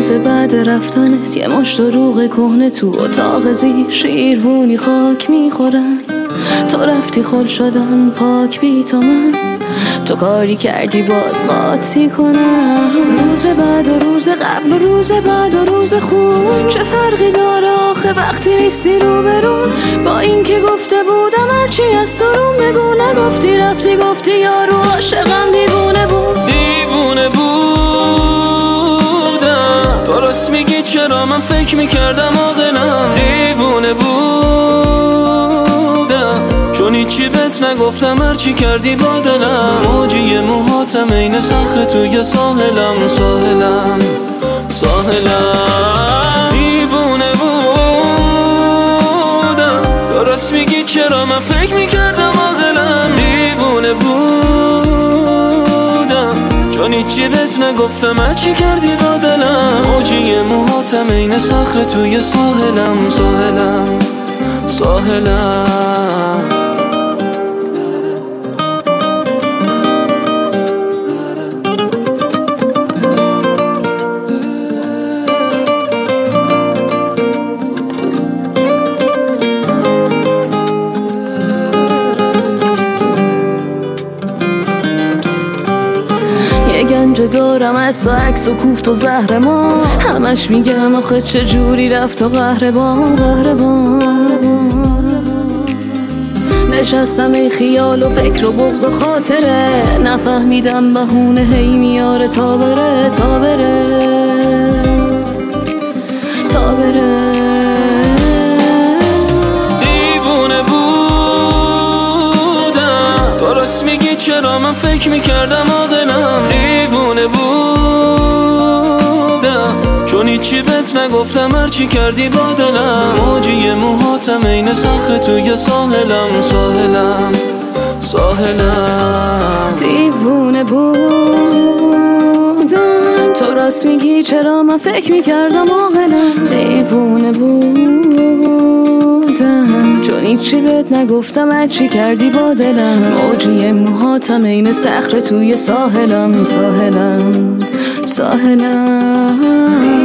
روز بعد رفتنت یه مشت دروغ کهنه تو اتاق زیر شیروونی خاک میخورن. تو رفتی خل شدن پاک بی تو من، تو کاری کردی باز قاطی کنم. روز بعد و روز قبل و روز بعد و روز خوب چه فرقی داره آخه وقتی نیستی رو برون. با این که گفته بودم هرچی از تو روم بگو، نگفتی رفتی گفتی یارو عاشقم دیوونه بود. دیوونه بودم، درست میگی چرا من فکر میکردم عاقلم. دیوونه بودم چون هیچی بهت نگفتم هرچی کردی با دلم. موجی موهاتم این صخره توی ساحلم ساحلم ساحلم. دیوونه بودم، درست میگی چرا من فکر میکردم عاقلم. دیوونه بودم چون هیچی بهت نگفتم هرچی کردی با دلم. موجی موهاتم این صخره توی ساحلم ساحلم ساحلم. گنج دارم از تو عکس و کوفت و زهر ما، همش میگم آخه چه جوری رفت و قهربان نشستم ای خیال و فکر و بغض و خاطره، نفهمیدم بهونه هی میاره تا بره تا بره تا بره. دیوونه بودم، درست میگی چرا من فکر میکردم عاقلم. دیوونه بودم چون هیچی بهت نگفتم هرچی کردی با دلم. موجی موهاتم این صخره توی ساحلم ساحلم ساحلم. دیوونه بودم، تو راست میگی چرا من فکر میکردم عاقلم. دیوونه بودم چون هیچی بهت نگفتم هرچی کردی با دلم. موجی موهاتم این صخره توی ساحلم ساحلم ساحلم.